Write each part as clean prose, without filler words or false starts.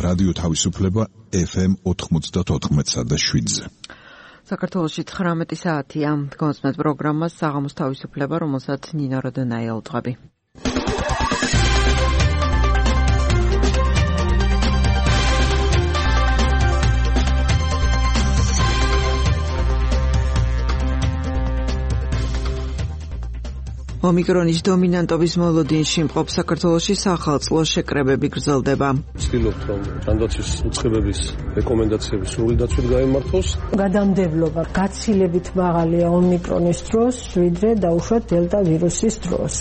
რადიო თავისუფლება FM 94.7-ზე. საქართველოში 19 საათია. გონსმეთ პროგრამას საღამოს თავისუფლება, რომელსაც ნინო როდონაი ელწყები. ომიკრონის დომინანტობის მოლოდინში მყოფ საქართველოში სახალხო შეკრებები გრძელდება. ვცდილობთ, რომ ჯანდაცვის უწყებების რეკომენდაციები სრული დაცვით გაემართოს. გადამდებლობა გაცილებით მაღალია ომიკრონის დროს, ვიდრე დაუშვათ დელტა ვირუსის დროს.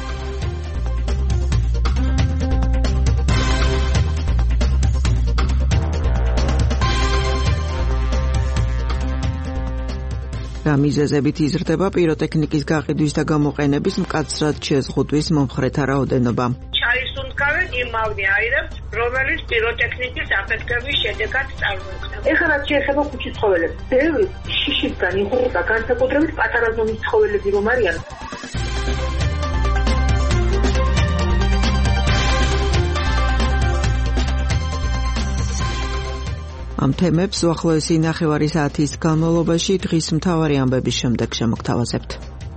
მიზეზებით იზრდება პიროტექნიკის გაყიდვის და გამოყენების მკაცრად შეზღუდვის მომხრეთა რაოდენობა. ჩაისუნთქავენ იმ მავნეაირებს, რომელიც პიროტექნიკის აფეთქების შედეგად წარმოიქმნება. ეხლა რაც შეეხება ქუჩის ცხოველებს, ბევრი შიშისგან იღუპება, განსაკუთრებით პატარა ზომის ცხოველები რომ არიან. ამ თემებს უახლოესი ნახევარი საათის განმავლობაში დღის მთავარი ამბების შემდეგ შემოგთავაზებთ.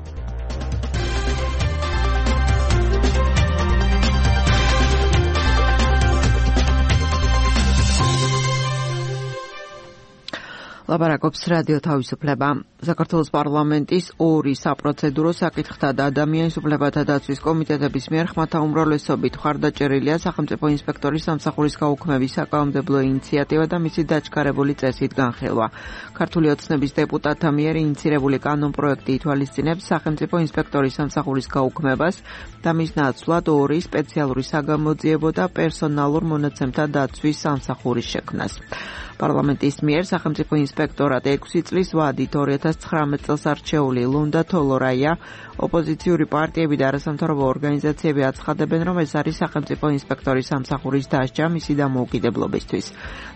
ლაპარაკობს რადიო თავისუფლება. საქართველოს პარლამენტის ორი საპროცედურო საკითხთა და ადამიანის უფლებათა დაცვის კომიტეტების მიერ ხმათა უმრავლესობით მხარდაჭერილია სახელმწიფო ინსპექტორის სამსახურის გაუქმების საკანონმდებლო ინიციატივა და მისი დაჩქარებული წესით განხილვა. ქართული ოცნების დეპუტატთა მიერ ინიცირებული კანონპროექტი ითვალისწინებს სახელმწიფო ინსპექტორის სამსახურის გაუქმებას და მის ნაცვლად ორი სპეციალური საგამოძიებო და პერსონალურ მონაცემთა დაცვის სამსახურის შექმნას. პარლამენტის მიერ სახელმწიფო ინსპექტორად 6 წლის ვადით 2019 წელს არჩეული ლონდა თოლორაია ოპოზიციური პარტიები და არასამთავრობო ორგანიზაციები აცხადებენ, რომ ეს არის სახელმწიფო ინსპექტორის სამსახურის დასჯა მისი დამოუკიდებლობისთვის.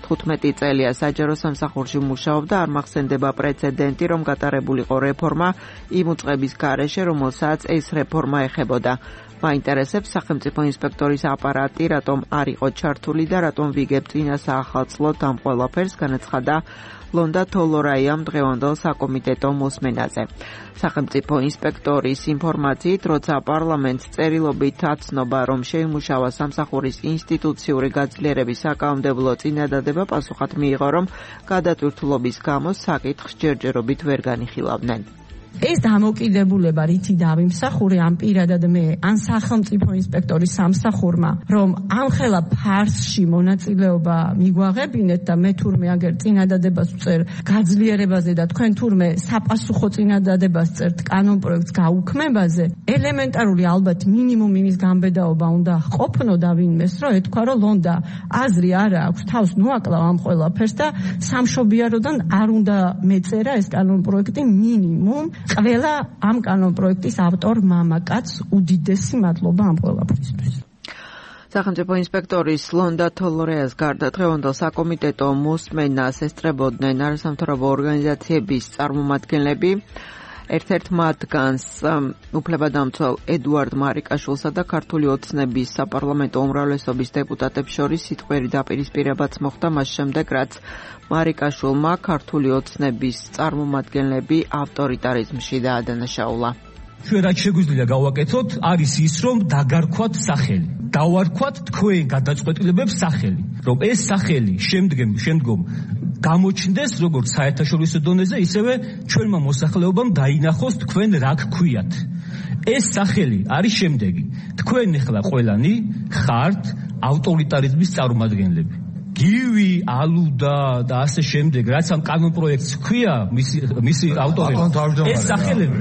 15 წელია საჯარო სამსახურში მუშაობდა, არ მახსენდება პრეცედენტი, რომ გატარებულიყო რეფორმა იმ უწყების გარეშე, რომელსაც ეს რეფორმა ეხებოდა. მაინტერესებს სახელმწიფო ინსპექტორის აპარატი, რატომ არ იყო ჩართული და რატომ ვიგებ წინა საახალწლოდ ამ ყველაფერს, განაცხადა ლონდა თოლორაიამ დღევანდელ საკომიტეტო მოსმენაზე. სახელმწიფო ინსპექტორის ინფორმაციით, როცა პარლამენტს წერილობით აცნობა, რომ შეიმუშავა სამსახურის ინსტიტუციური გაძლიერების საკანონმდებლო წინადადება, პასუხად მიიღო, რომ გადატვირთულობის გამო საკითხს ჯერჯერობით ვერ განიხილავდნენ. ეს დამოკიდებულება რითი დავიმსახურე ამ პირადად მე ან სახელმწიფო ინსპექტორის სამსახურმა, რომ ამ ხელა ფარსში მონაწილეობა მიგვაღებინეთ და მე თურმე აგერ წინადადებას ვწერ გაძლიერებაზე და თქვენ თურმე საპასუხო წინადადებას წერთ კანონპროექტს გაუქმებაზე, ელემენტარული ალბათ მინიმუმ იმის გამბედაობა უნდა ყოფნოდა ვინმეს, რომ ეთქვა, რომ ლონდა აზრი არა აქვს, თავს ნუაკლავ ამ ყველაფერს და სამშობიაროდან არ უნდა მეწერა ეს კანონპროექტი მინიმუმ ყველა ამ კანონპროექტის ავტორ მამაკაც უდიდესი მადლობა ამ ყველაფრისთვის. სახელმწიფო ინსპექტორის ლონდა თოლორეას გარდა დღევანდელ საკომიტეტო მოსმენას ესწრებოდნენ არასამთავრობო ორგანიზაციების წარმომადგენლები. ერთ-ერთ მათგანს უფლებადამცველ ედუარდ მარიკაშვილსა და ქართული ოცნების საპარლამენტო უმრავლესობის დეპუტატებს შორის სიტყვიერი დაპირისპირებაც მოხდა მას შემდეგ, რაც მარიკაშვილმა ქართული ოცნების წარმომადგენლები ავტორიტარიზმში დაადანაშაულა. ჩვენ რაც შეგვიძლია გავაკეთოთ, არის ის, რომ დაგარქვათ სახელი. დავარქვათ თქვენ გადაწყვეტილებებს სახელი, რომ ეს სახელი შემდგომ გამოჩნდეს როგორც საერთაშორისო დონეზე, ისევე ჩვენმა მოსახლეობამ დაინახოს თქვენ რა გქვიათ. ეს სახელი არის შემდეგი. თქვენ ახლა ყველანი ხართ ავტორიტარიზმის წარმომადგენლები. გივი, ალუდა და ასე შემდეგ, რაც ამ კანონპროექტს ჰქვია, მისი ავტორები. ეს სახელები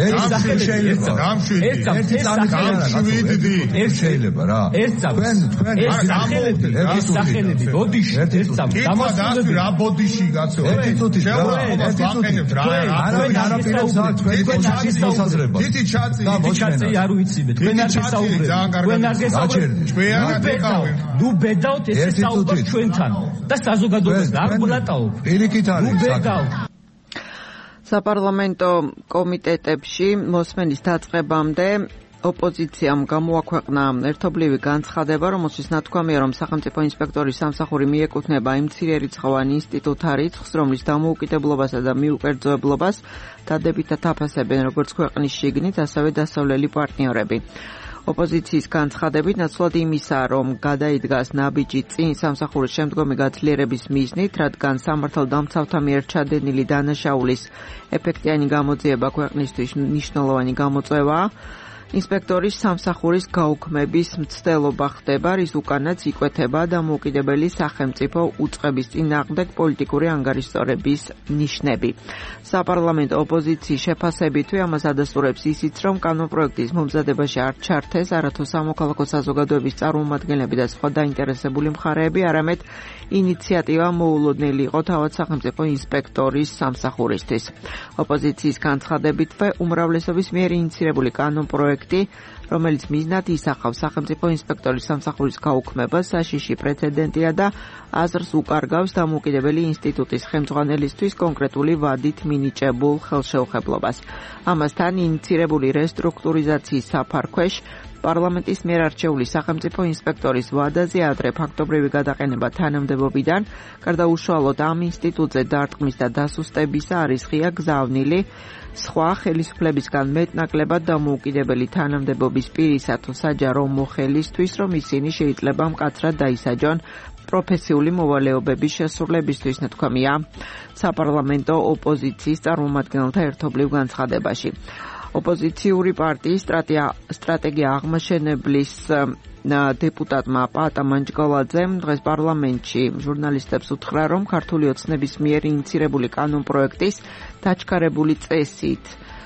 შეიძლება რა. ეს სახელები ბოდიში დამასრულებელი რა ბოდიში კაცო. ერთი წუთი დიდი ჩაწი არ ვიცინე. თქვენ არ გესაუბრებთ. ნუ ბედავთ ეს საუბარი ჩვენთან და საზოგადოებას დაგბლატაობ. პირიქით არის ბედავთ. საპარლამენტო კომიტეტებში მოსმენის დაწყებამდე ოპოზიციამ გამოაქვეყნა ერთობლივი განცხადება, რომელშიც ნათქვამია, რომ სახელმწიფო ინსპექტორის სამსახური მიეკუთვნება იმ მცირერიცხოვან ინსტიტუტ არიცხს, რომლის დამოუკიდებლობასა და მიუკერძოებლობას დადებითად აფასებენ როგორც ქვეყნის შიგნით, ასევე დასავლელი პარტნიორები. ოპოზიციის განცხადებით ნაცვლად იმისა, რომ გადაიდგას ნაბიჯი წინ სამსახურის შემდგომი გაძლიერების მიზნით, რადგან სამართალდამცავთა მიერ ჩადენილი დანაშაულის ეფექტიანი გამოძიება ქვეყნისთვის მნიშვნელოვანი გამოწვევაა. ინსპექტორის სამსახურის გაუქმების მცდელობა ხდება, რის უკანაც იკვეთება დამოუკიდებელი სახელმწიფო უწყების წინააღმდეგ პოლიტიკური ანგარიშსწორების ნიშნები. საპარლამენტო ოპოზიციის შეფასებითვე ამას ადასტურებს ისიც, რომ კანონპროექტის მომზადებაში არ ჩართეს არათუ სამოქალაქო საზოგადოების წარმომადგენლები და სხვა დაინტერესებული მხარეები, არამედ ინიციატივა მოულოდნელი იყო თავად სახელმწიფო ინსპექტორის სამსახურისთვის. ოპოზიციის განცხადებითვე უმრავლესობის მიერ ინიცირებული კანონპროექტი, რომელიც მიზნად ისახავს სახელმწიფო ინსპექტორის სამსახურის გაუქმებას, საშიში პრეცედენტია და აზრს უკარგავს დამოუკიდებელი ინსტიტუტის ხელმძღვანელისთვის კონკრეტული ვადით მინიჭებულ ხელშეუხებლობას. ამასთან ინიცირებული რესტრუქტურიზაციის საფარქვეშ პარლამენტის მიერ არჩეული სახელმწიფო ინსპექტორის ვადაზე ადრე ფაქტობრივი გადაყენება თანამდებობიდან, გარდა უშუალოდ ამ ინსტიტუტზე დარტყმის და დასუსტებისა არის ღია გზავნილი სხვა ხელისუფლებისგან მეტნაკლებად დამოუკიდებელი თანამდებობის პირისა თუ საჯარო მოხელისთვის, რომ ისინი შეიძლება მკაცრად დაისაჯონ პროფესიული მოვალეობების შესრულებისთვის, ნათქვამია საპარლამენტო ოპოზიციის წარმომადგენელთა ერთობლივ განცხადებაში. ოპოზიციური პარტიის სტრატეგია აღმაშენებლის დეპუტატმა პაატა მანჯგალაძემ დღეს პარლამენტში ჟურნალისტებს უთხრა, რომ ქართული ოცნების მიერ ინიცირებული კანონპროექტის დაჩქარებული წესით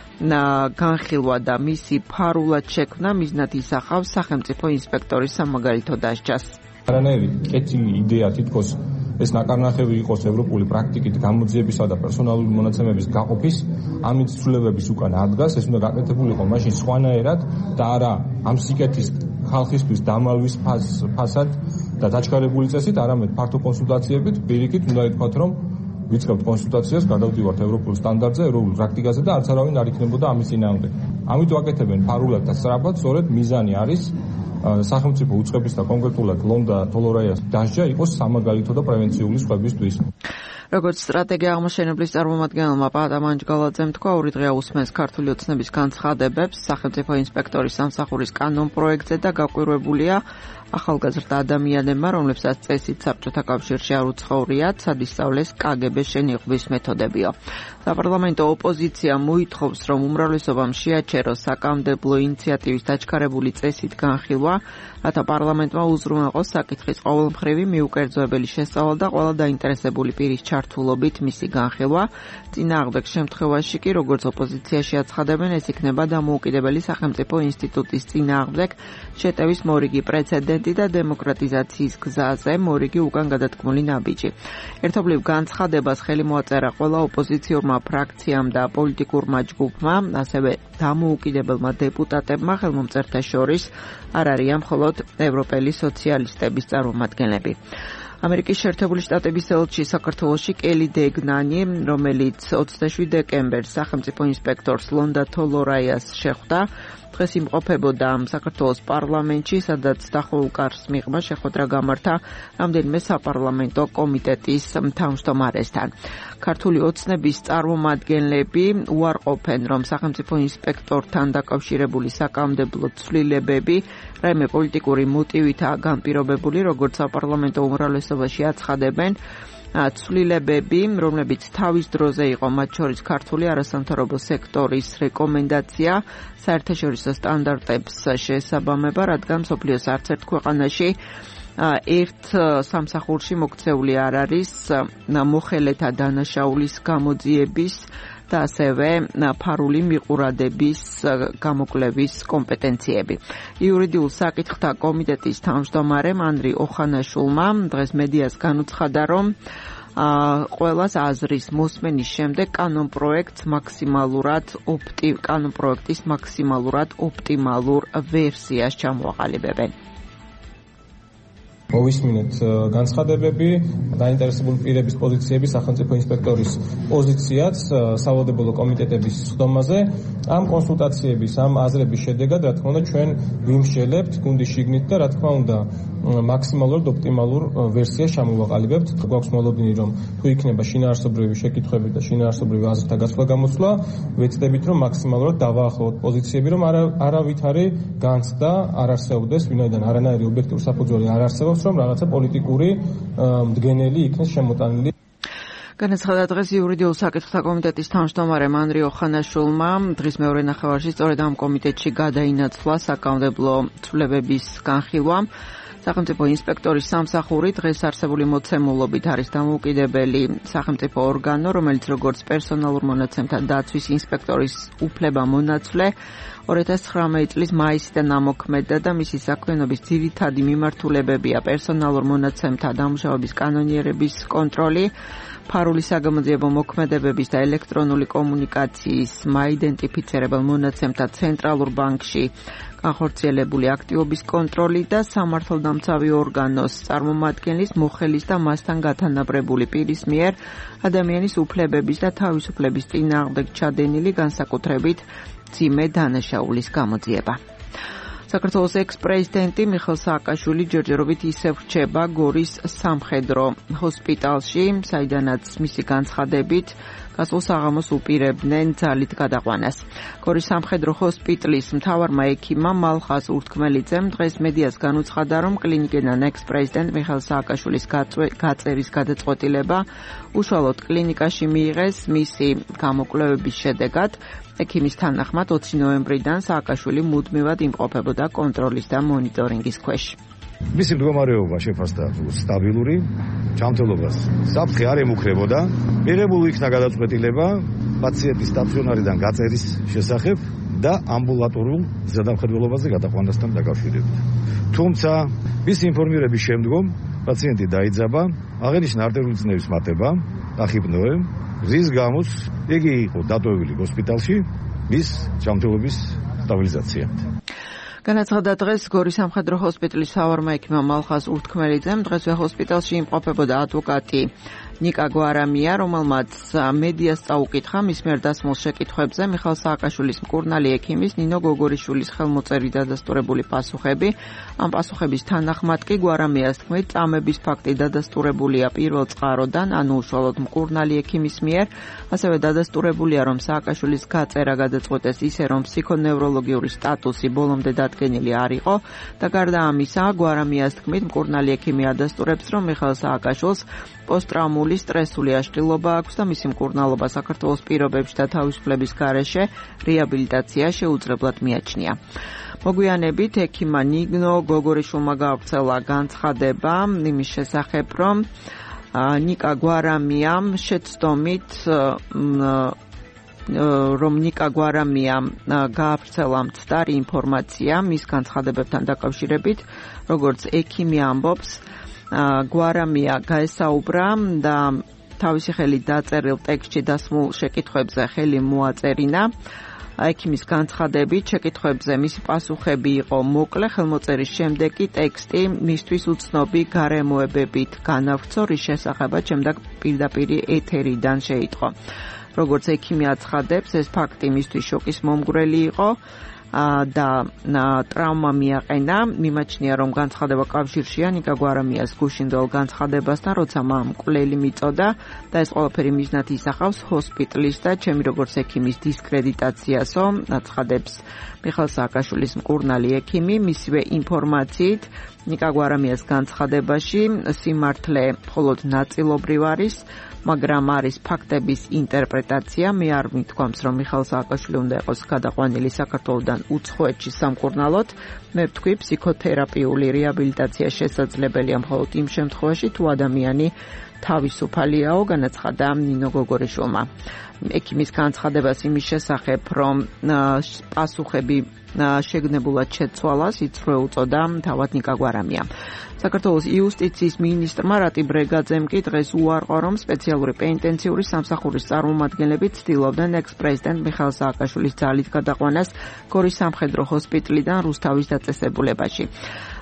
განხილვა და მისი ფარულად შექმნა მიზნად ისახავს სახელმწიფო ინსპექტორის სამაგალითო დასჯას. არანაირი კეთილი იდეა თითქოს ეს ნაკარნახევი იყოს ევროპული პრაქტიკით გამოძიებისა და პერსონალური მონაცემების გაყოფის ამით ცვლილებების უკან ადგას, ეს უნდა გაკეთებული იყო მაშინ სხვანაირად და არა ამ სიკეთის ხალხისთვის დამალვის ფასად და დაჩქარებული წესით, არამედ ფართო კონსულტაციებით, პირიქით უნდა ითქვათ, რომ ვიწყებთ კონსულტაციას, გადავდივართ ევროპულ სტანდარტზე, ევროპულ პრაქტიკაზე და არც არავინ არ იქნებოდა ამის წინააღმდეგ. ამით ვაკეთებენ ფარულად და სწრაფად, სწორედ მიზანი არის სახელმწიფო უწყების და კონკრეტულად ლონდა თოლორაიას დასჯა იყოს სამაგალითო და პრევენციული სხვებისთვის. როგორც სტრატეგია აღმაშენებლის წარმომადგენელმა პაატა მანჯგალაძემ თქვა, 2 დღეა უსმენს ქართული ოცნების განცხადებებს სახელმწიფო ინსპექტორის სამსახურის კანონპროექტზე და გაკვირვებულია ახალგაზრდა ადამიანებმა, რომლებსაც წესით საბჭოთა კავშირში არ უცხოვრიათ, სადისწავლეს კგბ-ს შენიღბვის მეთოდებიო. საპარლამენტო ოპოზიცია მოითხოვს, რომ უმრავლესობამ შეაჩეროს საკანონმდებლო ინიციატივის დაჩქარებული წესით განხილვა, რათა პარლამენტმა უზრუნველყოს საკითხის ყოველმხრივი მიუკერძოებელი შესწავლა და ყველა დაინტერესებული პირის ჩართულობით მისი განხილვა. წინააღმდეგ შემთხვევაში კი, როგორც ოპოზიციაში აცხადებენ, ეს იქნება დამოუკიდებელი სახელმწიფო ინსტიტუტის წინააღმდეგ შეტევის მორიგი პრეცედენტი და დემოკრატიზაციის გზაზე მორიგი უკან გადადგმული ნაბიჯი. ერთობლივ განცხადებას ხელი მოაწერა ყველა ოპოზიციურმა ფრაქციამ და პოლიტიკურმა ჯგუფმა, ასევე დამოუკიდებელმა დეპუტატებმა, ხელმომწერთა შორის არ არიან მხოლოდ ევროპელი სოციალისტების წარმომადგენლები. ამერიკის შეერთებული შტატების ელჩი საქართველოში კელი დეგნანი, რომელიც 27 დეკემბერს სახელმწიფო ინსპექტორს ლონდა თოლორაიას შეხვდა, დღეს იმყოფებოდა საქართველოს პარლამენტში, სადაც დახოლკარს მიღმა შეხვედრა გამართა რამდენიმე საპარლამენტო კომიტეტის თავმჯდომარესთან. ქართული ოცნების წარმომადგენლები უარყოფენ, რომ სახელმწიფო ინსპექტორთან დაკავშირებული საკანონმდებლო ცვლილებები რაიმე პოლიტიკური მოტივითაა განპირობებული, როგორც საპარლამენტო უმრავლესობაში აცხადებენ. ცვლილებები, რომლებიც თავის დროზე იყო მათ შორის ქართული არასამთავრობო სექტორის რეკომენდაცია საერთაშორისო სტანდარტებს შეესაბამება, რადგან მსოფლიოს არც ერთ ქვეყანაში ერთ სამსახურში მოქცეული არ არის მოხელეთა დანაშაულის გამოძიების და ასევე ფარული მიყურადების გამოკვლევის კომპეტენციები. იურიდიულ საკითხთა კომიტეტის თავმჯდომარემ ანრი ოხანაშულმა დღეს მედიას განუცხადა, რომ ყველას აზრის მოსმენის შემდეგ კანონპროექტის მაქსიმალურად ოპტიმალურ ვერსიას ჩამოაყალიბებენ. მოვისმინეთ განცხადებები, დაინტერესებული პირების პოზიციები სახელმწიფო ინსპექტორის პოზიციაც სავალდებულო კომიტეტების სხდომაზე. ამ კონსულტაციების, ამ აზრების შედეგად, რა თქმა უნდა, ჩვენ ვიმსჯელებთ გუნდის შიგნით და რა თქმა უნდა, მაქსიმალურად ოპტიმალურ ვერსიას ჩამოვაყალიბებთ. გვაქვს მოლოდინი, რომ თუ იქნება შინაარსობრივი შეკითხვები და შინაარსობრივი აზრთა გასვლა-გამოსვლა, ვეცდებით, რომ მაქსიმალურად დავაახლოვოთ პოზიციები, რომ არავითარი განცდა არ არსებობდეს, ვინაიდან არანაირი ობიექტური საფუძველი არ არსებობს, რომ რაღაცა პოლიტიკური მდგენელი იქნეს შემოტანილი. განაცხადა დღეს იურიდიულ საკითხთა კომიტეტის თავმჯდომარემ ანრი ოხანაშვილმა დღის მეორე ნახევარში სწორედ ამ კომიტეტში გადაინაცვლა საკანონმდებლო ცვლილებების განხილვა. სახელმწიფო ინსპექტორის სამსახური დღეს არსებული მოცემულობით არის დამოუკიდებელი სახელმწიფო ორგანო, რომელიც როგორც პერსონალურ მონაცემთა დაცვის ინსპექტორის უფლება-მონაცვლე 2019 წლის მაისიდან ამოქმედდა და მისი საქმიანობის ძირითადი მიმართულებებია პერსონალურ მონაცემთა დამუშავების კანონიერების კონტროლი, ფარული საგამოძიებო მოქმედებების და ელექტრონული კომუნიკაციის მაიდენტიფიცირებელ მონაცემთა ცენტრალურ ბანკში განხორციელებული აქტივობის კონტროლი და სამართალდამცავი ორგანოს წარმომადგენლის, მოხელის და მასთან გათანაბრებული პირის მიერ ადამიანის უფლებების და თავისუფლების წინააღმდეგ ჩადენილი განსაკუთრებით მძიმე დანაშაულის გამოძიება. საქართველოს ექს-პრეზიდენტი მიხეილ სააკაშვილი ჯერჯერობით ისევ რჩება გორის სამხედრო ჰოსპიტალში, საიდანაც მისი განცხადებით გასულ საღამოს უპირებდნენ ძალით გადაყვანას. გორის სამხედრო ჰოსპიტალის მთავარმა ექიმმა მალხაზ ურთქმელიძემ დღეს მედიას განუცხადა, რომ კლინიკიდან ექს-პრეზიდენტ მიხეილ სააკაშვილის გაწერის გადაწყვეტილება უშუალოდ კლინიკაში მიიღეს მისი გამოკვლევების შედეგად. ექიმის თანახმად 20 ნოემბრიდან სააკაშვილი მუდმივად იმყოფებოდა კონტროლის და მონიტორინგის ქვეშ. მისი მდგომარეობა შეფასდა სტაბილური, ჯანმრთელობას საფრთხე არ ემუქრებოდა. მიღებული იქნა გადაწყვეტილება პაციენტის სტაციონარიდან გაწერის შესახებ და ამბულატორულ ზედამხედველობაზე გადაყვანასთან დაკავშირებით. თუმცა მისი ინფორმირების შემდგომ პაციენტი დაიძაბა, აღენიშნა არტერიული წნევის მატება, ტახიპნოე, რის გამოც იგი იყო დატოვებული ჰოსპიტალში მის ჯანმრთელობის სტაბილიზაციად. განაცხადა დღეს გორის სამხედრო ჰოსპიტალის მთავარმა ექიმმა მალხაზ ურთქმელიძემ დღესვე ჰოსპიტალში იმყოფებოდა ადვოკატი ნიკა გვარამია, რომელმაც მედიას წაუკითხა მის მიერ დასმულ შეკითხვებზე მიხეილ სააკაშვილის მკურნალი ექიმის ნინო გოგორიშვილის ხელმოწერით დადასტურებული პასუხები. ამ პასუხების თანახმად კი გვარამიას თქმით, წამების ფაქტი დადასტურებულია პირველ წყაროდან, ანუ უშუალოდ მკურნალი ექიმის მიერ, ასევე დადასტურებულია, რომ სააკაშვილის გაწერა გადაწყვეტეს ისე, რომ ფსიქონევროლოგიური სტატუსი ბოლომდე დადგენილი არ იყო და გარდა ამისა, გვარამიას თქმით, მკურნალი ექიმი ადასტურებს, რომ მიხეილ სააკაშვილს პოსტტრაუმული სტრესული აშლილობა აქვს და მისი მკურნალობა საქართველოს პირობებში და თავისუფლების გარეშე რეაბილიტაცია შეუძლებლად მიაჩნია. მოგვიანებით ექიმმა ნინო გოგორიშვილმა გაავრცელა განცხადება იმის შესახებ, რომ ნიკა გვარამიამ შეცდომით რომ ნიკა გვარამიამ გაავრცელა მცდარი ინფორმაცია მის განცხადებებთან დაკავშირებით, როგორც ექიმი ამბობს, გვარამია გაესაუბრა და თავისი ხელით დაწერილ ტექსტში დასმულ შეკითხვებზე ხელი მოაწერინა. ექიმის განცხადებით შეკითხვებზე მისი პასუხები იყო მოკლე, ხელმოწერის შემდეგ კი ტექსტი მისთვის უცნობი გარემოებებით განავრცო, რის შესახებაც შემდეგ პირდაპირ ეთერიდან შეიტყო. როგორც ექიმი აცხადებს, ეს ფაქტი მისთვის შოკის მომგვრელი იყო და ტრავმა მიაყენა. მიმაჩნია, რომ განცხადება კავშირშია ნიკა გვარამიას გუშინდელ განცხადებასთან, როცა მან მკვლელი მიწოდა და ეს ყველაფერი მიზნად ისახავს ჰოსპიტალის და ჩემი როგორც ექიმის დისკრედიტაციასო, აცხადებს მიხეილ სააკაშვილის მკურნალი ექიმი. მისივე ინფორმაციით ნიკა გვარამიას განცხადებაში სიმართლე მხოლოდ ნაწილობრივ არის, მაგრამ არის ფაქტების ინტერპრეტაცია. მე არ მithქვამს, რომ მიხეილ სააკაშვილი უნდა იყოს გადაყვანილი საქართველოდან უცხოეთში სამკურნალოდ. მე ვთქვი, ფსიქოთერაპიული რეაბილიტაცია შესაძლებელია მხოლოდ იმ შემთხვევაში, თუ ადამიანი თავისუფალიაო, განაცხადა ნინო გოგორიშვილმა. ექიმის განცხადებას იმის შესახებ, რომ პასუხები შეგნებულად შეცვალას, იწვევ უწოდა თავად ნიკა გვარამია. საქართველოს იუსტიციის მინისტრმა რატი ბრეგაძემ კი დღეს უარყო, რომ სპეციალური პენიტენციური სამსახურის წარმომადგენლები ცდილობდნენ ექს-პრეზიდენტ მიხეილ სააკაშვილის ძალით გადაყვანას გორის სამხედრო ჰოსპიტალიდან რუსთავის დაწესებულებაში.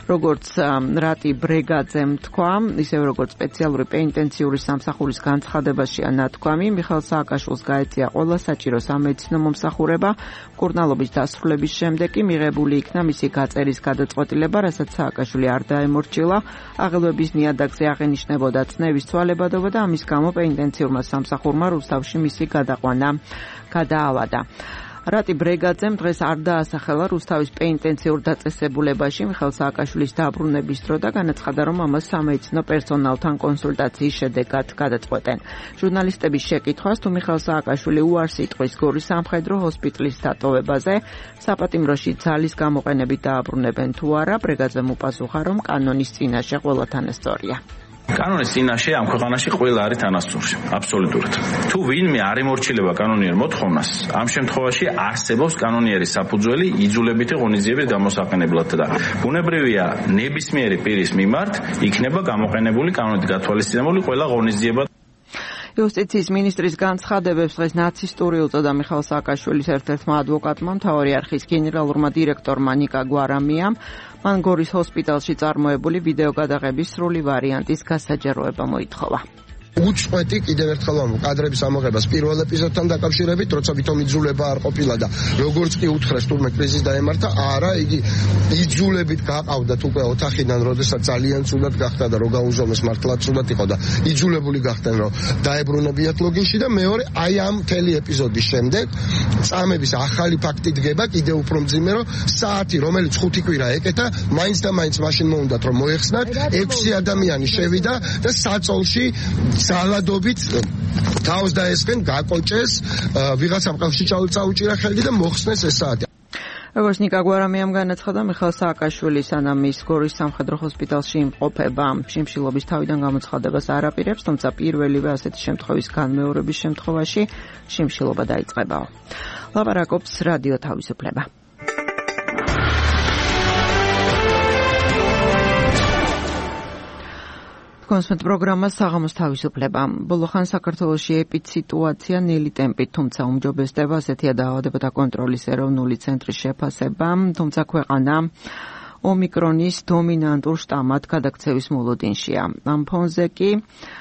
როგორც რატი ბრეგაძემ თქვა, ისევე როგორც სპეციალური პენიტენციური სამსახურის განცხადებაშია ნათქვამი, მიხეილ სააკაშვილს გაეწია ყველა საჭირო სამედიცინო მომსახურება. მკურნალობის დასრულების შემდეგ კი მიღებული იქნა მისი გაწერის გადაწყვეტილება, რასაც სააკაშვილი არ დაემორჩილა. აღელვების ნიადაგზე აღენიშნებოდა წნევის ცვალებადობა და ამის გამო პენიტენციურმა სამსახურმა რუსთავში მისი გადაყვანა გადაავადა. რატი ბრეგაძემ დღეს არ დაასახელა რუსთავის პენიტენციურ დაწესებულებაში მიხეილ სააკაშვილის დაბრუნების დრო და განაცხადა, რომ ამას სამედიცინო პერსონალთან კონსულტაციის შედეგად გადაწყვეტენ. ჟურნალისტების შეკითხვას, თუ მიხეილ სააკაშვილი უარს იტყვის გორის სამხედრო ჰოსპიტალის დატოვებაზე, საპატიმროში ძალის გამოყენებით დააბრუნებენ თუ არა, ბრეგაძემ უპასუხა, რომ კანონის წინაშე ყველა თანასწორია. კანონის წინაშე ამ ქვეყანაში ყველა არის თანასწორი, აბსოლუტურად. თუ ვინმე არ ემორჩილება კანონიერ მოთხოვნას, ამ შემთხვევაში არსებობს კანონიერი საფუძველი იძულებითი ღონისძიების გამოსაყენებლად და ბუნებრივია ნებისმიერი პირის მიმართ იქნება გამოყენებული კანონით გათვალისწინებული ყველა ღონისძიება. იუსტიციის მინისტრის განცხადებებს დღეს ნაცისტური უწოდა მიხეილ სააკაშვილის ერთ-ერთმა ადვოკატმა, მთავარი არხის გენერალურმა დირექტორმა ნიკა გვარამიამ, მან გორის ჰოსპიტალში წარმოებული ვიდეო გადაღების სრული ვარიანტის გასაჯაროება მოითხოვა. უწყვეტი კიდევ ერთხელ ვამბობ კადრების ამოღებას პირველ ეპიზოდთან დაკავშირებით, როცა ვითომ იძულება არ ყოფილა და როგორც კი უთხრეს თურმე კრიზის დაემართა, არა, იგი იძულებით გაყავდათ უკვე ოთახიდან, როდესაც ძალიან ცუდად გახდა და რო გაუზომეს მართლაც ცუდად იყო და იძულებული გახდნენ, რომ დაებრუნებიათ ლოგინში და მეორე აი ამ მთელი ეპიზოდის შემდეგ წამების ახალი ფაქტი დგება კიდევ უფრო მძიმე, რომ საათი, რომელიც 5 კვირა ეკეთა, მაინც და მაინც მაშინ მოუნდათ რომ მოეხსნათ, 6 ადამიანი შევიდა და საწოლში ძალადობით თავს დაესხენ, გაკოჭეს, ვიღაცამ ყავში წაუჭირა ხელი და მოხსნეს ეს საათი. როგორც ნიკა გვარამიამ განაცხადა, მიხეილ სააკაშვილი სანამ ის გორის სამხედრო ჰოსპიტალში იმყოფება, შიმშილობის თავიდან გამოცხადებას არ აპირებს, თუმცა პირველივე ასეთი შემთხვევის განმეორების შემთხვევაში შიმშილობა დაიწყებაო. ლაპარაკობს რადიო თავისუფლება. კონსპექტ პროგრამა საღამოს თავისუფლება. ბოლოხან საქართველოში ეპიდსიტუაცია ნელი ტემპით, თუმცა უმჯობესდება ასეთია დაავადებათა კონტროლის ეროვნული ცენტრის შეფასება, თუმცა ქვეყანა ომიკრონის დომინანტურ შტამად გადაქცევის მოლოდინშია. ამ ფონზე კი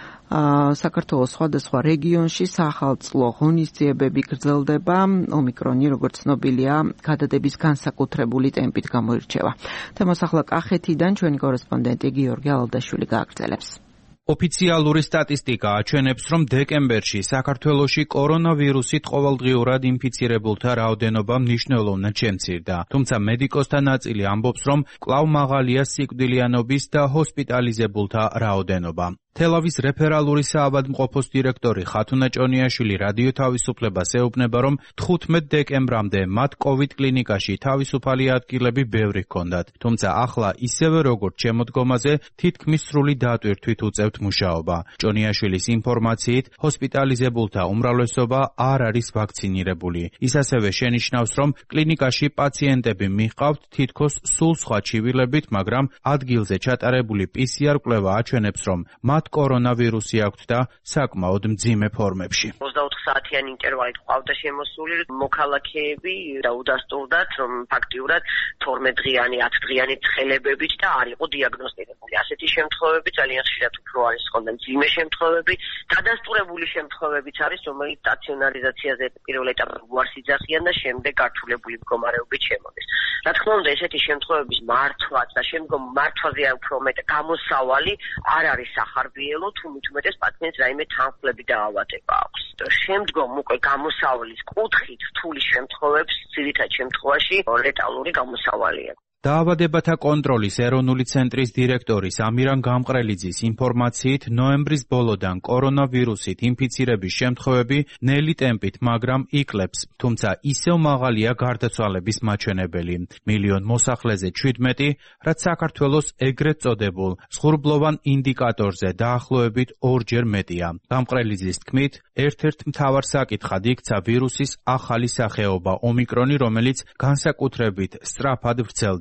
საქართველოს სხვადასხვა რეგიონში სახალწლო ღონისძიებები გრძელდება. ომიკრონი, როგორც ცნობილია, გადადების განსაკუთრებული ტემპით გამოირჩევა. თემას ახლა კახეთიდან ჩვენი კორესპონდენტი გიორგი ალალდაშვილი გააგრძელებს. ოფიციალური სტატისტიკა აჩვენებს, რომ დეკემბერში საქართველოში კორონავირუსით ყოველდღიურად ინფიცირებულთა რაოდენობა მნიშვნელოვნად შემცირდა. თუმცა მედიკოსთა ნაწილი ამბობს, რომ კვლავ მაღალია სიკვდილიანობის და ჰოსპიტალიზებულთა რაოდენობა. თელავის რეფერალური საავადმყოფოს დირექტორი ხათუნა ჭონიაშვილი რადიო თავისუფლებას ეუბნება, რომ 15 დეკემბრამდე მათ COVID კლინიკაში თავისუფალი ადგილები ბევრი ჰქონდათ. თუმცა ახლა ისევე როგორც შემოდგომაზე თითქმის სრული დატვირთვით უწევთ მუშაობა. ჭონიაშვილის ინფორმაციით, ჰოსპიტალიზებულთა უმრავლესობა არ არის ვაქცინირებული. ის ასევე შენიშნავს, რომ კლინიკაში პაციენტები მიჰყავთ თითქოს სულ სხვა ჩივილებით, მაგრამ ადგილზე ჩატარებული PCR კვლევა აჩვენებს, რომ მათ კორონავირუსი აქვთ და საკმაოდ მძიმე ფორმებში. 24 საათიანი ინტერვალით ყავდა შემოსული მოქალაქეები და udasturdat, რომ ფაქტიურად 12 დღიანი, 10 დღიანი ცხელებებით და არ იყო დიაგნოსტირებული. ასეთი შემთხვევები ძალიან ხშირად უფრო არის ხოლმე მძიმე შემთხვევები, დადასტურებული შემთხვევებიც არის, რომელიც სტაციონარიზაციაზე პირველ ეტაპზე უარს იძახიან და შემდეგ გართულებული მდგომარეობით შემოდის. რა თქმა უნდა, ესეთი შემთხვევების მართვაც და შემდგომ მართვაზე უფრო მეტად გამოსავალი არ არის სახარბიელო, თუ მით უმეტეს პაციენტს რაიმე თანხლები დაავადება აქვს. შემდგომ უკვე გამოსავლის კუთხით რთული შემთხვევებს ძირითად შემთხვევაში ლეტალური გამოსავალია. დაავადებათა კონტროლის ეროვნული ცენტრის დირექტორის ამირან გამყრელიძის ინფორმაციით, ნოემბრის ბოლოდან კორონავირუსით ინფიცირების შემთხვევები ნელი ტემპით, მაგრამ იკლებს, თუმცა ისევ მაღალია გარდაცვალების მაჩვენებელი. მილიონ მოსახლეზე 17, რაც საქართველოს ეგრეთ წოდებულ ზღურბლოვან ინდიკატორზე დაახლოებით 2-ჯერ მეტია. გამყრელიძის თქმით, ერთ-ერთ მთავარ საკითხად იქცა ვირუსის ახალი სახეობა ომიკრონი, რომელიც განსაკუთრებით სწრაფად ვრცელდება.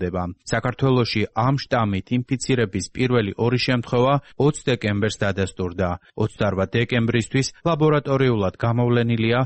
გავრცელდება. საქართველოში ამ შტამით ინფიცირების პირველი 2 შემთხვევა 20 დეკემბერს დადასტურდა. 28 დეკემბრისთვის ლაბორატორიულად გამოვლენილია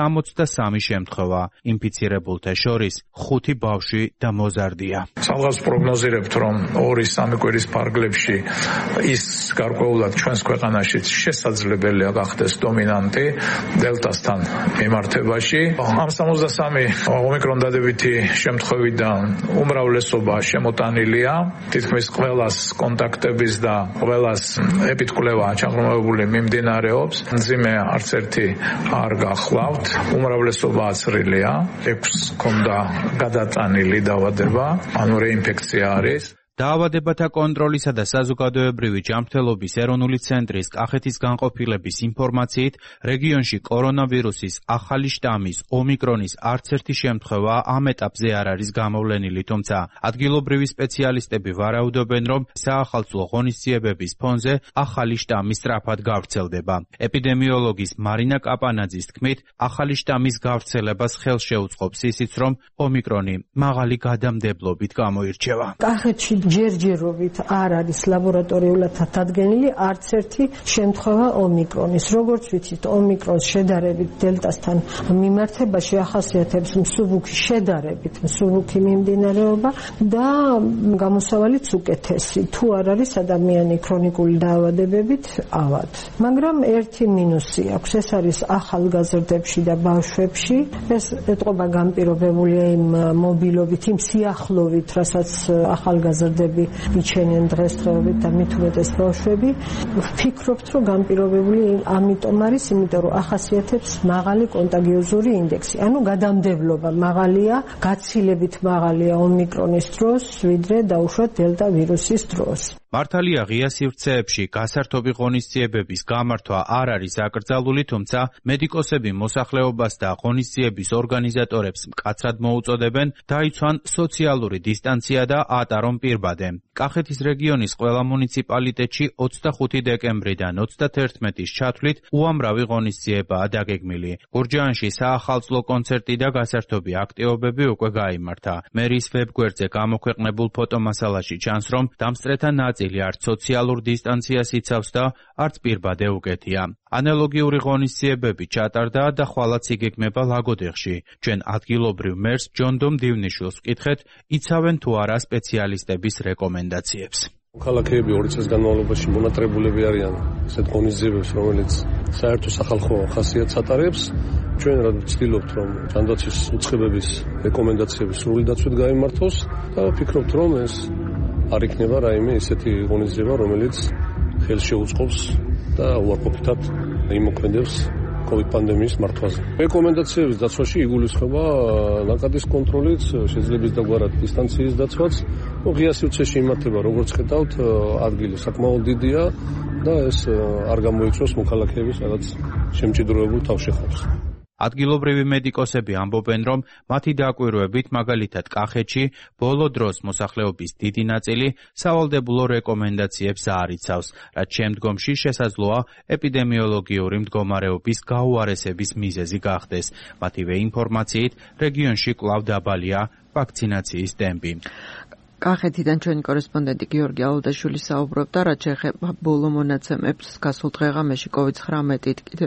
63 შემთხვევა. ინფიცირებულთა შორის 5 ბავშვი და მოზარდია. Სამღაც პროგნოზირებთ, რომ 2-3 კვირის ფარგლებში ის გარკვეულად ჩვენს ქვეყანაშიც შესაძლებელია გახდეს დომინანტი დელტასთან მიმართებაში. ამ 63 ომიკრონ დადებითი შემთხვევიდან უმრავლესობა შემოტანილია. თითქმის ყველას კონტაქტების და ყველას ეპიდკვლევა ჩაღრმავებული მიმდინარეობს. მძიმე არც ერთი არ გახლავთ. უმრავლესობა აცრილია. 6 ქონდა გადატანილი დაავადება, ანუ რეინფექცია არის. დაავადებათა კონტროლისა და საზოგადოებრივი ჯანმრთელობის ეროვნული ცენტრის კახეთის განყოფილების ინფორმაციით, რეგიონში კორონავირუსის ახალი შტამის ომიკრონის არც ერთი შემთხვევა ამ ეტაპზე არ არის გამოვლენილი, თუმცა ადგილობრივი სპეციალისტები ვარაუდობენ, რომ საახალწლო ღონისძიებების ფონზე ახალი შტამი სწრაფად გავრცელდება. ეპიდემიოლოგის მარინა კაპანაძის თქმით, ახალი შტამის გავრცელებას ხელს შეუწყობს ისიც, რომ ომიკრონი მაღალი გადამდებლობით გამოირჩევა. კახეთში ჯერჯერობით არ არის ლაბორატორიულად დადგენილი არც ერთი შემთხვევა ომიკრონის. როგორც ვიცით, ომიკრონს შედარებით დელტასთან მიმართებაში ახასიათებს მსუბუქი შედარებით მსუბუქი მიმდინარეობა და გამოსავალიც უკეთესი. თუ არ არის ადამიანი ქრონიკული დაავადებებით ავად. მაგრამ ერთი მინუსი აქვს, ეს არის ახალგაზრდებში და ბავშვებში. ეს ეტყობა განპირობებულია იმ მობილობით, იმ სიახლოვით, რასაც ახალგაზრდები იჩენენ დღესდღეობით და მით უმეტეს ბავშვები. ვფიქრობთ, რომ განპირობებული ამიტომ არის, იმიტომ რომ ახასიათებს მაღალი კონტაგიოზური ინდექსი. ანუ გადამდებლობა მაღალია, გაცილებით მაღალია ომიკრონის დროს, ვიდრე დაუშვათ დელტა ვირუსის დროს. მართალია ღია სივრცეებში გასართობი ღონისძიებების გამართვა არ არის აკრძალული, თუმცა მედიკოსები მოსახლეობას და ღონისძიების ორგანიზატორებს მკაცრად მოუწოდებენ დაიცვან სოციალური დისტანცია და ატარონ პირბადე. კახეთის რეგიონის ყველა მუნიციპალიტეტში 25 დეკემბრიდან 31-ის ჩათვლით უამრავი ღონისძიებაა დაგეგმილი. გურჯაანში საახალწლო კონცერტი და გასართობი აქტივობები უკვე გაიმართა. მერის ვებგვერდზე გამოქვეყნებულ ფოტომასალაში ჩანს, რომ დამსწრეთა ნაწილი არც სოციალურ დისტანციას იცავს და არც პირბადე უკეთია. ანალოგიური ღონისძიებები ჩატარდა და ხვალაც იგეგმება ლაგოდეხში. ჩვენ ადგილობრივ მერს ჯონდომ დივნიშვილს ვკითხეთ, იცავენ თუ არა სპეციალისტების რეკომენდაციებს. ქალაქები 2 წელს განმავლობაში მონატრებულები არიან ესეთ ღონისძიებებს, რომელიც საერთო სახალხო ხასიათს ატარებს. ჩვენ რა ვცდილობთ, რომ ჯანდაცვის უწყებების რეკომენდაციები სრული დაცვით გაიმართოს და ვფიქრობთ, რომ ეს არ იქნება რაიმე ისეთი ღონისძიება, რომელიც ხელს შეუწყობს და უარყოფითად იმოქმედებს COVID პანდემიის მართვაზე. რეკომენდაციების დაცვაში იგულისხმება ნაკადის კონტროლიც, შეძლების დაგვარად დისტანციის დაცვაც. ღია სივრცეში იმართება, როგორც ხედავთ, ადგილი საკმაოდ დიდია და ეს არ გამოიწვევს მოქალაქეების რაღაც შემჭიდროებულ თავშეხებს. ადგილობრივი მედიკოსები ამბობენ, რომ მათი დაკვირვებით, მაგალითად კახეთში, ბოლო დროს მოსახლეობის დიდი ნაწილი სავალდებულო რეკომენდაციებს არ იცავს, რაც შემდგომში შესაძლოა ეპიდემიოლოგიური მდგომარეობის გაუარესების მიზეზი გახდეს. მათივე ინფორმაციით, რეგიონში კვლავ დაბალია ვაქცინაციის ტემპი. კახეთიდან ჩვენი კორესპონდენტი გიორგი ალოდაშვილი საუბრობდა, რაც შეეხება ბოლო მონაცემებს. გასულ დღეღამეში COVID-19-ით კიდევ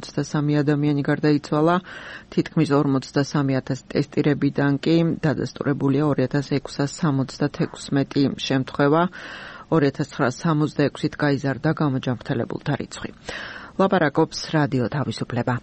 63 ადამიანი გარდაიცვალა, თითქმის 43,000 ტესტირებიდან კი დადასტურებულია 2666 შემთხვევა, 2966-ით გაიზარდა გამოჯანმრთელებულთა რიცხვი. ლაპარაკობს რადიო თავისუფლება.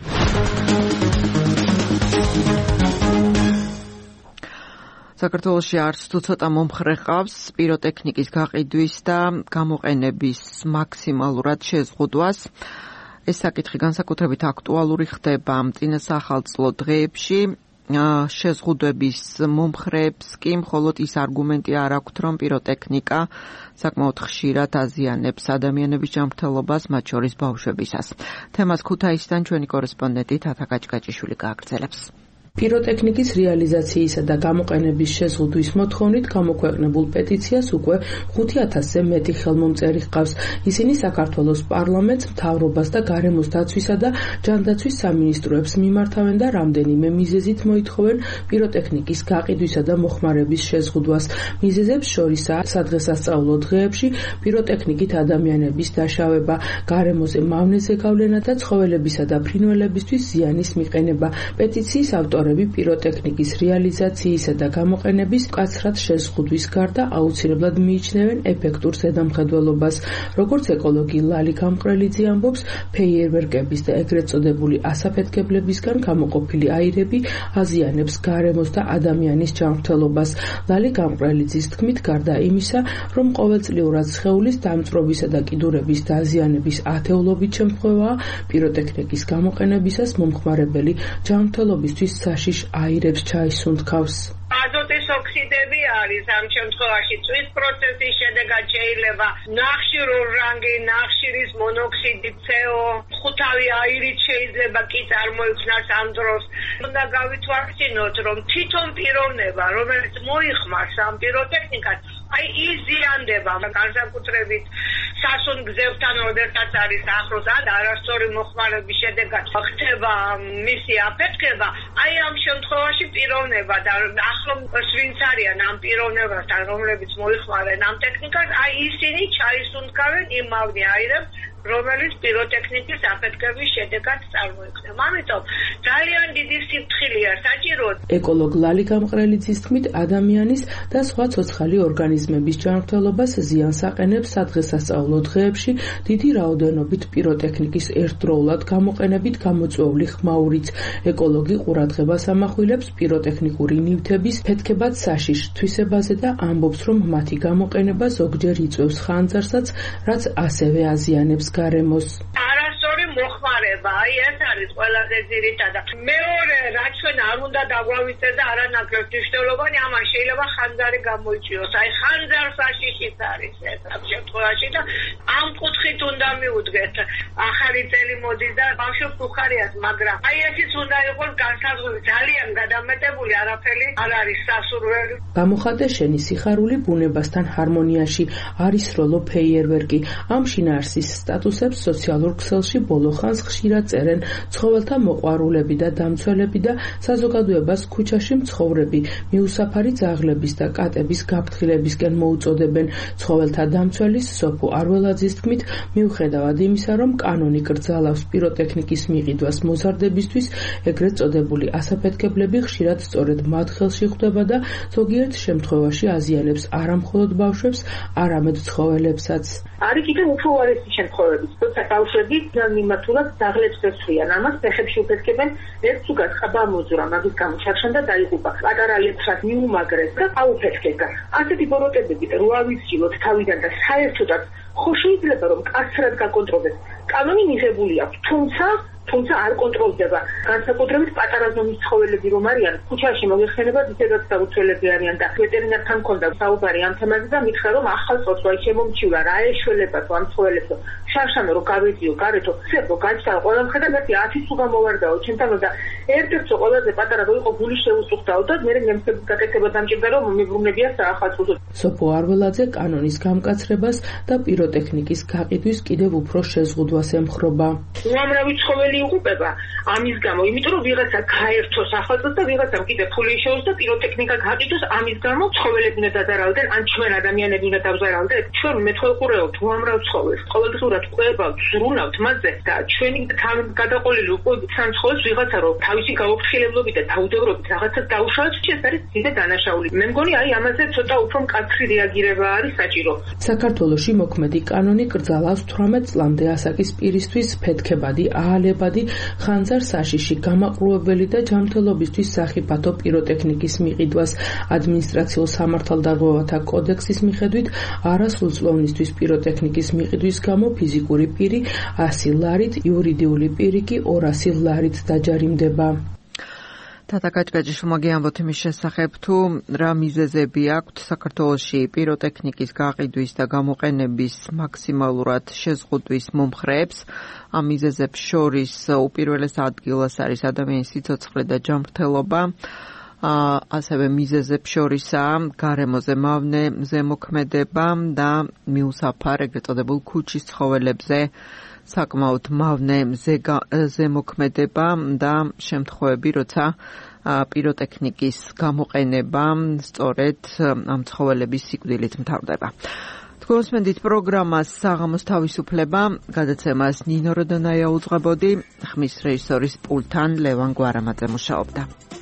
საქართველოში არც თუ ცოტა მომხრე ყავს პიროტექნიკის გაყიდვის და გამოყენების მაქსიმალურად შეზღუდვას. ეს საკითხი განსაკუთრებით აქტუალური ხდება წინა სახალწლო დღეებში. შეზღუდვების მომხრეებს კი მხოლოდ ის არგუმენტი არ აქვთ, რომ პიროტექნიკა საკმაოდ ხშირად აზიანებს ადამიანების ჯანმრთელობას, მათ შორის ბავშვებისას. თემას ქუთაისიდან ჩვენი კორესპონდენტი თათა გაჭგაჭიშვილი გააგრძელებს. პიროტექნიკის რეალიზაციისა და გამოყენების შეზღუდვის მოთხოვნით გამოქვეყნებულ პეტიციას უკვე 5000-ზე მეტი ხელმომწერი ჰყავს. ისინი საქართველოს პარლამენტს, მთავრობას და გარემოს დაცვისა და ჯანდაცვის სამინისტროებს მიმართავენ და რამდენიმე მიზეზით მოითხოვენ პიროტექნიკის გაყიდვისა და მოხმარების შეზღუდვას. მიზეზებს შორისაა სადღესასწაულო დღეებში პიროტექნიკით ადამიანების დაშავება, გარემოზე მავნეზე გავლენა და ცხოველებისა და ფრინველებისთვის ზიანის მიყენება. პეტიციის ავტორები პიროტექნიკის რეალიზაციისა და გამოყენების მკაცრად შეზღუდვის გარდა აუცილებლად მიიჩნევენ ეფექტურ ზედამხედველობას. როგორც ეკოლოგი ლალი გამყრელიძე ამბობს, ფეიერვერკების და ეგრეთ წოდებული ასაფეთქებლებისგან გამოყოფილი აირები აზიანებს გარემოს და ადამიანის ჯანმრთელობას. ლალი გამყრელიძის თქმით, გარდა იმისა, რომ ყოველწლიურად სხეულის დამწვრობისა და კიდურების დაზიანების ათეულობით შემთხვევაა, პიროტექნიკის გამოყენებისას მომხმარებელი ჯანმრთელობისთვის საშიშ აირებს ჩაისუნთქავს. აზოტის ოქსიდები არის ამ შემთხვევაში წვის პროცესის შედეგად შეიძლება ნახშირურ რანგი, ნახშირის მონოქსიდი, CO, ხუთავი აირით შეიძლება კი წარმოიქმნას ამ დროს. უნდა გავითვალისწინოთ, რომ თვითონ პიროვნება, რომელიც მოიხმარს ამ პიროტექნიკას, აი ის ზიანდება განსაკუთრებით სასუნგზევთან, როდესაც არის ახლოს ან არასწორი მოხმარების შედეგად ხდება მისი აფეთქება, აი ამ შემთხვევაში პიროვნება და ახლო ვინც არიან ამ პიროვნებასთან, რომლებიც მოიხმარენ ამ ტექნიკას, აი ისინი ჩაისუნთქავენ იმავე აირებს, რომელიც პიროტექნიკის აფეთქების შედეგად წარმოიქმნება. ამიტომ ძალიან დიდი სიფრთხილეა საჭირო. ეკოლოგ ლალი გამყრელიძის თქმით, ადამიანის და სხვა ცოცხალი ორგანიზმების ჯანმრთელობას ზიანს აყენებს სადღესასწაულო დღეებში დიდი რაოდენობით პიროტექნიკის ერთდროულად გამოყენებით გამოწვეული ხმაურიც. ეკოლოგი ყურადღებას ამახვილებს პიროტექნიკური ნივთების ფეთქებად საშიშ თვისებაზე და ამბობს, რომ მათი გამოყენება ზოგჯერ იწვევს ხანძარსაც, რაც ასევე აზიანებს გარემოს. არასწორი მოხმარება, აი ეს არის ყველაზე ძირითადად. მეორე, რაც ჩვენ არ უნდა დაგვავიწყდეს და არანაკლებ მნიშვნელოვანი, ამან შეიძლება ხანძარი გამოიწვიოს. აი ხანძარსაშიშიც არის ეს ამ შემთხვევაში და ამ კუთხით უნდა მიუდგეთ. ახალი წელი მოდის და ბავშვებს უხარიათ, მაგრამ აი ესიც უნდა იყოს განსაზღვრული, ძალიან გადამეტებული, არაფერი არ არის სასურველი. გამოხატე შენი სიხარული ბუნებასთან ჰარმონიაში, არის როლო ფეიერვერკი. ამ შინაარსის სტატუსებს სოციალურ ქსელში ბოლო ხანს ხშირად წერენ ცხოველთა მოყვარულები და დამცველები და საზოგადოებას ქუჩაში მცხოვრები მიუსაფარი ძაღლების და კატების გაფრთხილებისკენ მოუწოდებენ. ცხოველთა დამცველის სოფო არველაძის თქმით, მიუხედავად იმისა, რომ კანონი კრძალავს პიროტექნიკის მიყიდვას მოზარდებისთვის, ეგრეთ წოდებული ასაფეთქებლები ხშირად სწორედ მათ ხელში ხვდება და ზოგიერთ შემთხვევაში აზიანებს არა მხოლოდ ბავშვებს, არამედ ცხოველებსაც. არის კიდევ უფრო უარესი შემთხვევები, როცა ბავშვები მიმართულად ძაღლებს ეცვიან, ამას ფეხებში უფეთქებენ, ერთ უგად ხაბა მოზურა, მაგის გამო ჩარშან და დაიღუპა. პატარა ლეփრას მიუმაგრეს და აუფეთქება. ასეთი ბოროტებები რო ავიძილოთ თავიდან და საერთოდაც ხო შეიძლება რომ კაცრად გაკონტროლდეს. კანონი მიღებული აქვს, თუმცა არ კონტროლდება. განსაკუთრებით პატარა ზომის ცხოველები რომ არიან, ქუჩაში მოიხსენებათ ისედაც დაუცველები არიან და ვეტერინართან მქონდა საუბარი ამ თემაზე და მითხრა რომ ახალ წოთვაში შემომჩივრა რა ეშველებათ ამ ცხოველებს. შარშანო რომ გავედიო გარეთო, ცებო გაჩა ყველა მხედარდი 10 თუ გამოვარდაო ჩემთან და ერთ-ერთი ყველაზე პატარა რო იყო გული შეუსუხდაო და მე ნემსების გაკეთება დამჭირდა რომ მიბრუნებია საახალწლო. სოფო არველაძე კანონის გამკაცრებას და პიროტექნიკის გაყიდვის კიდევ უფრო შეზღუდვას ემხრობა. უამრავი ცხოველი იღუპება ამის გამო, იმიტომ რომ ვიღაცა გაერთოს ახალწლს და ვიღაცამ კიდე ფული შეუს და პიროტექნიკა გაყიდოს ამის გამო ცხოველები უნდა დაზარალდნენ, ან ჩვენ ადამიანები უნდა დავზარალდეთ. ჩვენ მეთვალყურეობთ უამრავ ცხოველს, ყოველდღურად ყვებავთ, ზრუნავთ მასზე და ჩვენი გადაყოლილი უკვე სამ ცხოველს ვიღაცა რომ თავისი გაუფრთხილებლობით და დაუდევრობით რაღაცას დაუშავებს, ეს არის ძირე დანაშაული. მე მგონი აი ამაზე ცოტა უფრო მკაცრი რეაგირება არის საჭირო. საქართველოში მოქმედი კანონი კრძალავს 18 წლამდე ასაკის პირისთვის ფეთქებადი, აალებადი, ხანძარ-საშიში, გამაყრუებელი და ჯანმრთელობისთვის სახიფათო პიროტექნიკის მიყიდვას. ადმინისტრაციულ სამართალდარღვევათა კოდექსის მიხედვით არასრულწლოვნისთვის პიროტექნიკის მიყიდვის გამო ფიზიკური პირი 100 ლარით, იურიდიული პირი კი 200 ლარით დაჯარიმდება. თათა კაჭკაჭიშვილმა გიამბოთ იმის შესახებ, თუ რა მიზეზები აქვთ საქართველოში პიროტექნიკის გაყიდვის და გამოყენების მაქსიმალურად შეზღუდვის მომხრეებს. ამ მიზეზებს შორის უპირველეს ადგილას არის ადამიანის სიცოცხლე და ჯანმრთელობა. ასევე მიზეზებს შორისაა გარემოზე მავნე ზემოქმედება და მიუსაფარ ეგრეთ წოდებულ ქუჩის ცხოველებზე საკმაოდ მავნე ზემოქმედება და შემთხვევები, როცა პიროტექნიკის გამოყენება სწორედ ამ ცხოველების სიკვდილით მთავრდება. თქვენ მოსმენთ პროგრამას საღამოს თავისუფლება, გადაცემას ნინო როდონაია უძღვებოდი, ხმის რეჟისორის პულტთან ლევან გვარამაძე მუშაობდა.